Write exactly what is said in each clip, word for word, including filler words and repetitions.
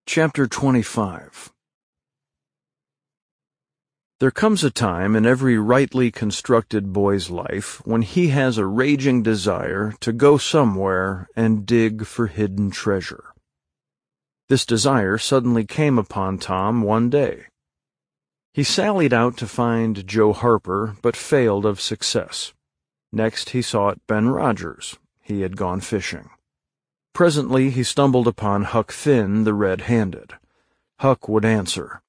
Chapter twenty-five. There comes a time in every rightly constructed boy's life when he has a raging desire to go somewhere and dig for hidden treasure. This desire suddenly came upon Tom one day. He sallied out to find Joe Harper, but failed of success. Next he sought Ben Rogers. He had gone fishing. Presently he stumbled upon Huck Finn, the red-handed. Huck would answer.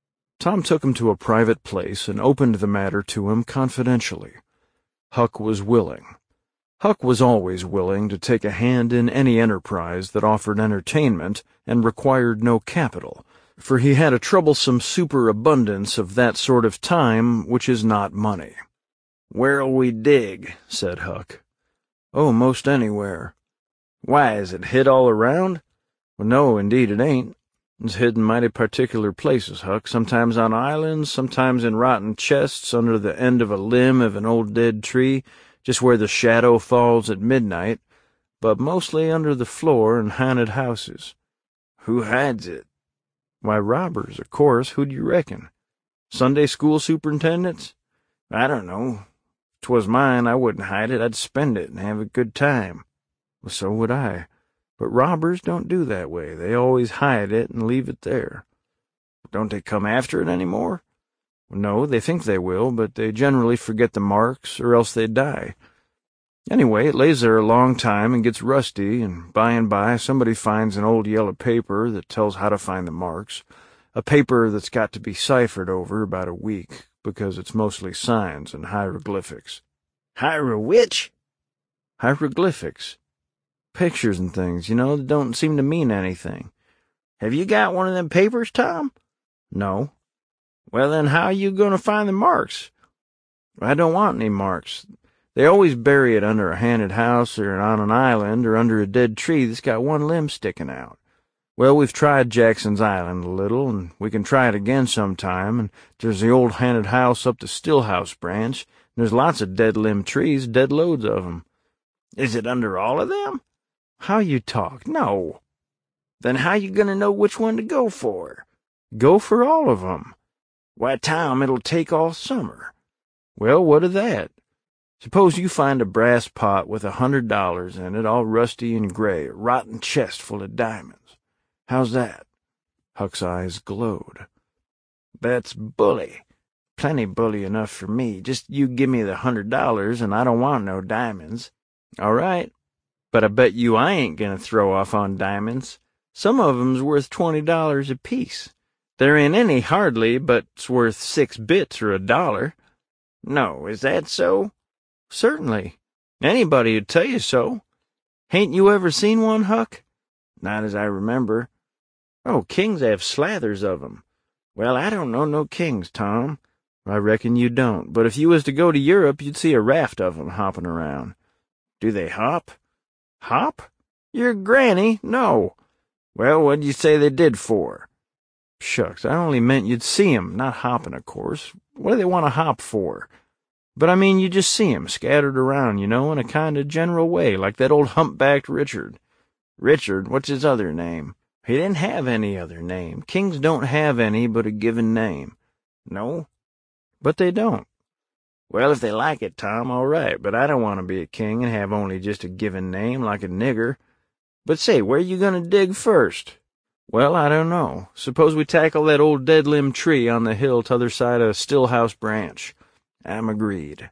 Tom took him to a private place and opened the matter to him confidentially. Huck was willing. Huck was always willing to take a hand in any enterprise that offered entertainment and required no capital, for he had a troublesome superabundance of that sort of time which is not money. "Where'll we dig?" said Huck. "Oh, most anywhere." "Why, is it hid all around?" "Well, no, indeed it ain't. It's hid in mighty particular places, Huck, sometimes on islands, sometimes in rotten chests under the end of a limb of an old dead tree, just where the shadow falls at midnight, but mostly under the floor in haunted houses." "Who hides it?" "Why, robbers, of course. Who'd you reckon? Sunday school superintendents?" "I don't know. If 'twas mine, I wouldn't hide it. I'd spend it and have a good time." "Well, so would I. But robbers don't do that way. They always hide it and leave it there." "Don't they come after it any more?" "No, they think they will, but they generally forget the marks, or else they die. Anyway, it lays there a long time and gets rusty, and by and by somebody finds an old yellow paper that tells how to find the marks, a paper that's got to be ciphered over about a week, because it's mostly signs and hieroglyphics." "Hierowhich?" "Hieroglyphics. Pictures and things, you know, that don't seem to mean anything." "Have you got one of them papers, Tom?" "No." "Well, then how are you going to find the marks?" "I don't want any marks. They always bury it under a haunted house or on an island or under a dead tree that's got one limb sticking out. Well, we've tried Jackson's Island a little, and we can try it again sometime, and there's the old haunted house up the Stillhouse branch, and there's lots of dead limb trees, dead loads of 'em." "Is it under all of them?" "How you talk! No." "Then how you going to know which one to go for?" "Go for all of 'em." "Why, Tom, it'll take all summer." "Well, what of that? Suppose you find a brass pot with a hundred dollars in it, all rusty and gray, a rotten chest full of diamonds. How's that?" Huck's eyes glowed. "That's bully. Plenty bully enough for me. Just you give me the hundred dollars, and I don't want no diamonds." "All right. But I bet you I ain't going to throw off on diamonds. Some of 'em's worth twenty dollars apiece. There ain't any hardly but's worth six bits or a dollar." "No, is that so?" "Certainly. Anybody'd tell you so. Hain't you ever seen one, Huck?" "Not as I remember." "Oh, kings have slathers of 'em." "Well, I don't know no kings, Tom." "I reckon you don't, but if you was to go to Europe, you'd see a raft of 'em hopping around." "Do they hop?" "Hop? Your granny? No." "Well, what'd you say they did for?" "Shucks, I only meant you'd see 'em, not hopping, of course. What do they want to hop for? But I mean you just see 'em scattered around, you know, in a kind of general way, like that old humpbacked Richard." "Richard? What's his other name?" "He didn't have any other name. Kings don't have any but a given name." "No?" "But they don't." "Well, if they like it, Tom, all right, but I don't want to be a king and have only just a given name like a nigger. But say, where you going to dig first?" "Well, I don't know. Suppose we tackle that old dead limb tree on the hill t'other side of Stillhouse branch." "I'm agreed."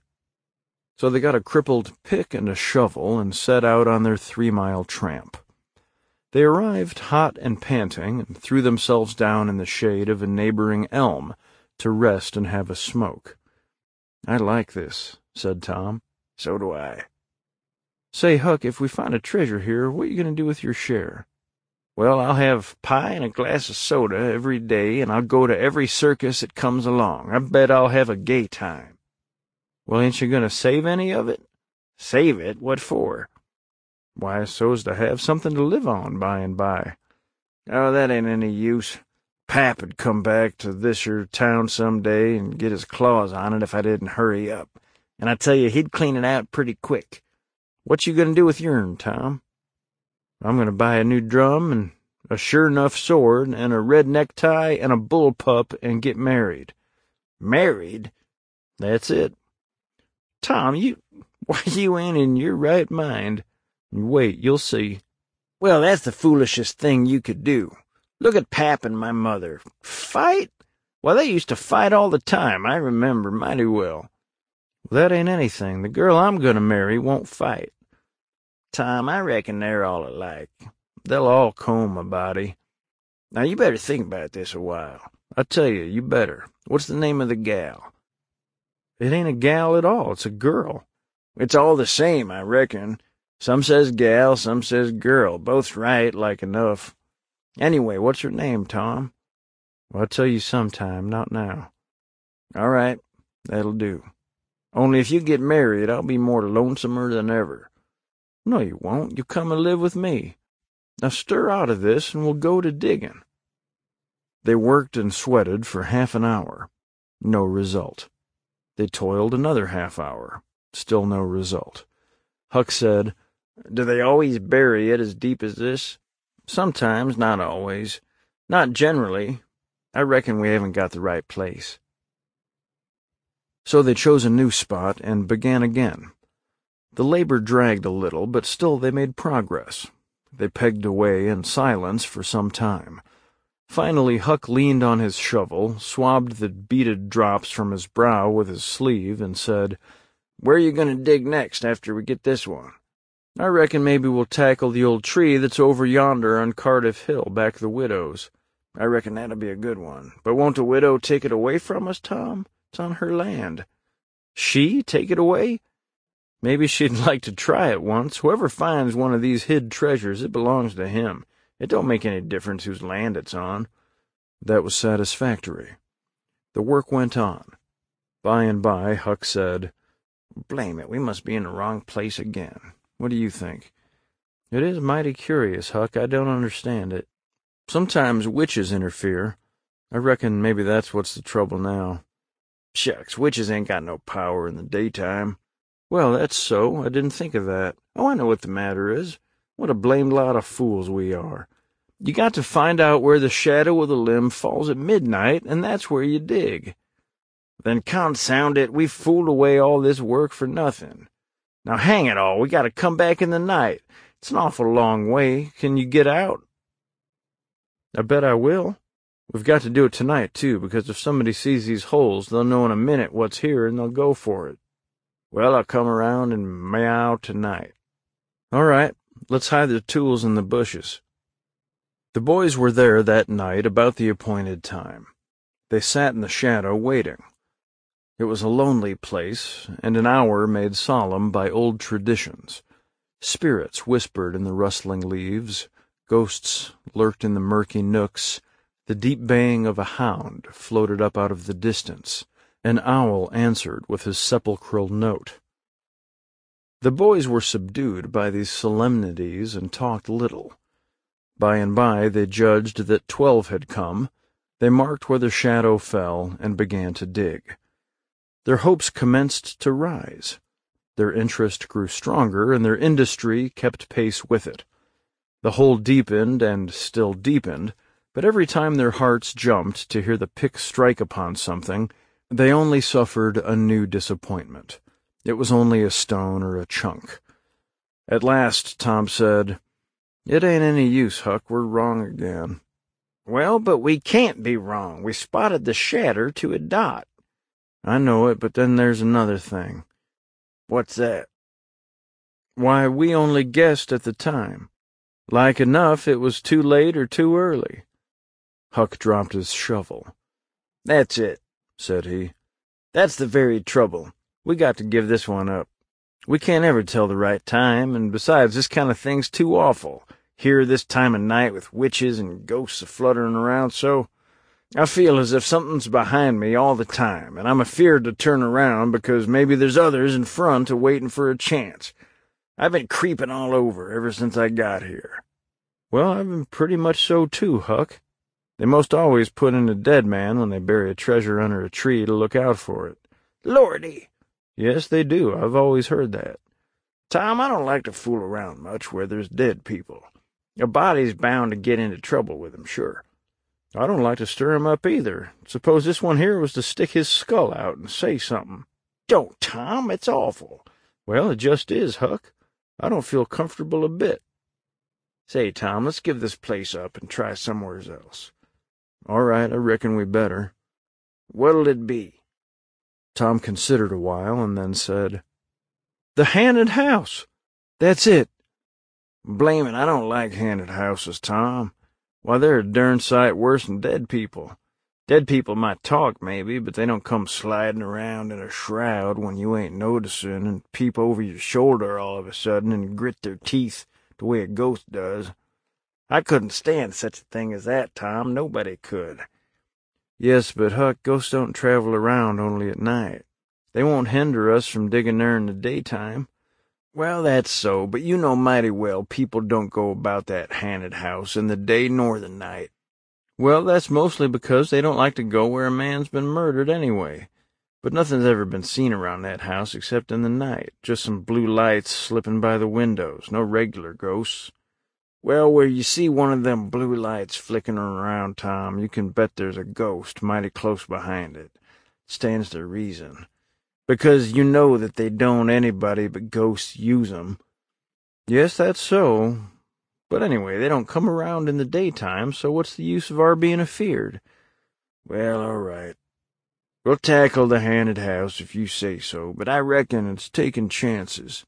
So they got a crippled pick and a shovel and set out on their three-mile tramp. They arrived hot and panting and threw themselves down in the shade of a neighboring elm to rest and have a smoke. "I like this," said Tom. "So do I." "Say, Huck, if we find a treasure here, what are you going to do with your share?" "Well, I'll have pie and a glass of soda every day, and I'll go to every circus that comes along. I bet I'll have a gay time." "Well, ain't you going to save any of it?" "Save it? What for?" "Why, so's to have something to live on by and by." "Oh, that ain't any use. Pap'd come back to this here town some day and get his claws on it if I didn't hurry up. And I tell you, he'd clean it out pretty quick. What you going to do with yourn, Tom?" I'm going to buy a new drum and a sure-'nough sword, and a red necktie, and a bullpup, and get married. Married? That's it. Tom, you, why, you ain't in your right mind. Wait, you'll see. Well, that's the foolishest thing you could do. Look at Pap and my mother. Fight? Why, they used to fight all the time, I remember mighty well. Well, that ain't anything. The girl I'm going to marry won't fight. Tom, I reckon they're all alike. They'll all comb a body. Now, you better think about this a while. I tell you, you better. What's the name of the gal? It ain't a gal at all. It's a girl. It's all the same, I reckon. Some says gal, some says girl. Both's right, like enough. Anyway, what's her name, Tom? Well, I'll tell you sometime, not now. All right, that'll do. Only if you get married, I'll be more lonesomer than ever. No, you won't. You come and live with me. Now stir out of this, and we'll go to digging. They worked and sweated for half an hour. No result. They toiled another half hour. Still no result. Huck said, Do they always bury it as deep as this? Sometimes, not always. Not generally. I reckon we haven't got the right place. So they chose a new spot and began again. The labor dragged a little, but still they made progress. They pegged away in silence for some time. Finally, Huck leaned on his shovel, swabbed the beaded drops from his brow with his sleeve, and said, Where are you going to dig next after we get this one? I reckon maybe we'll tackle the old tree that's over yonder on Cardiff Hill, back of the widow's. I reckon that'll be a good one. But won't the widow take it away from us, Tom? It's on her land. She take it away? Maybe she'd like to try it once. Whoever finds one of these hid treasures, it belongs to him. It don't make any difference whose land it's on. That was satisfactory. The work went on. By and by, Huck said, Blame it, we must be in the wrong place again. What do you think? It is mighty curious, Huck. I don't understand it. Sometimes witches interfere. I reckon maybe that's what's the trouble now. Shucks, witches ain't got no power in the daytime. Well, that's so. I didn't think of that. Oh, I know what the matter is. What a blamed lot of fools we are. You got to find out where the shadow of the limb falls at midnight, and that's where you dig. Then consound it, we've fooled away all this work for nothing. Now hang it all, we got to come back in the night. It's an awful long way. Can you get out? I bet I will. We've got to do it tonight, too, because if somebody sees these holes, they'll know in a minute what's here, and they'll go for it. Well, I'll come around and meow tonight. All right, let's hide the tools in the bushes. The boys were there that night about the appointed time. They sat in the shadow waiting. It was a lonely place, and an hour made solemn by old traditions. Spirits whispered in the rustling leaves, ghosts lurked in the murky nooks, the deep baying of a hound floated up out of the distance. An owl answered with his sepulchral note. The boys were subdued by these solemnities and talked little. By and by they judged that twelve had come. They marked where the shadow fell and began to dig. Their hopes commenced to rise. Their interest grew stronger, and their industry kept pace with it. The hole deepened and still deepened, but every time their hearts jumped to hear the pick strike upon something, they only suffered a new disappointment. It was only a stone or a chunk. At last Tom said, It ain't any use, Huck, we're wrong again. Well, but we can't be wrong. We spotted the shatter to a dot. I know it, but then there's another thing. What's that? Why, we only guessed at the time. Like enough it was too late or too early. Huck dropped his shovel. That's it, said he. That's the very trouble. We got to give this one up. We can't ever tell the right time, and besides, this kind of thing's too awful. Here this time of night with witches and ghosts a-fluttering around so. I feel as if something's behind me all the time, and I'm afeard to turn around because maybe there's others in front a-waiting for a chance. I've been creeping all over ever since I got here. Well, I've been pretty much so too, Huck. They most always put in a dead man when they bury a treasure under a tree to look out for it. Lordy! Yes, they do. I've always heard that. Tom, I don't like to fool around much where there's dead people. A body's bound to get into trouble with him, sure. I don't like to stir him up either. Suppose this one here was to stick his skull out and say something. Don't, Tom. It's awful. Well, it just is, Huck. I don't feel comfortable a bit. Say, Tom, let's give this place up and try somewheres else. All right, I reckon we better. What'll it be? Tom considered a while and then said, The haunted house. That's it. Blamin', I don't like haunted houses, Tom. Why, they're a darn sight worse than dead people. Dead people might talk, maybe, but they don't come sliding around in a shroud when you ain't noticing and peep over your shoulder all of a sudden and grit their teeth the way a ghost does. I couldn't stand such a thing as that, Tom. Nobody could. Yes, but, Huck, ghosts don't travel around only at night. They won't hinder us from digging there in the daytime. Well, that's so, but you know mighty well people don't go about that haunted house in the day nor the night. Well, that's mostly because they don't like to go where a man's been murdered anyway. But nothing's ever been seen around that house except in the night. Just some blue lights slipping by the windows. No regular ghosts. Well, where you see one of them blue lights flicking around, Tom, you can bet there's a ghost mighty close behind it. Stands to reason. Because you know that they don't anybody but ghosts use 'em. Yes, that's so. But anyway, they don't come around in the daytime, so what's the use of our being afeard? Well, all right. We'll tackle the haunted house if you say so, but I reckon it's taking chances.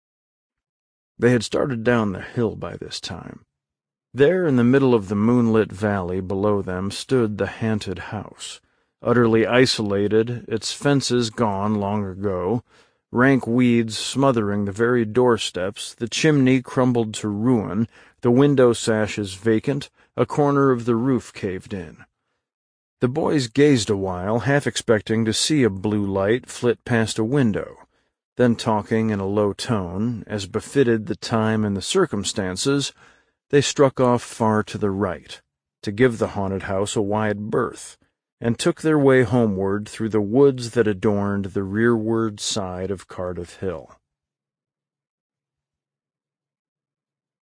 They had started down the hill by this time. There, in the middle of the moonlit valley below them, stood the haunted house. Utterly isolated, its fences gone long ago, rank weeds smothering the very doorsteps, the chimney crumbled to ruin, the window sashes vacant, a corner of the roof caved in. The boys gazed a while, half expecting to see a blue light flit past a window. Then, talking in a low tone, as befitted the time and the circumstances, they struck off far to the right, to give the haunted house a wide berth, and took their way homeward through the woods that adorned the rearward side of Cardiff Hill.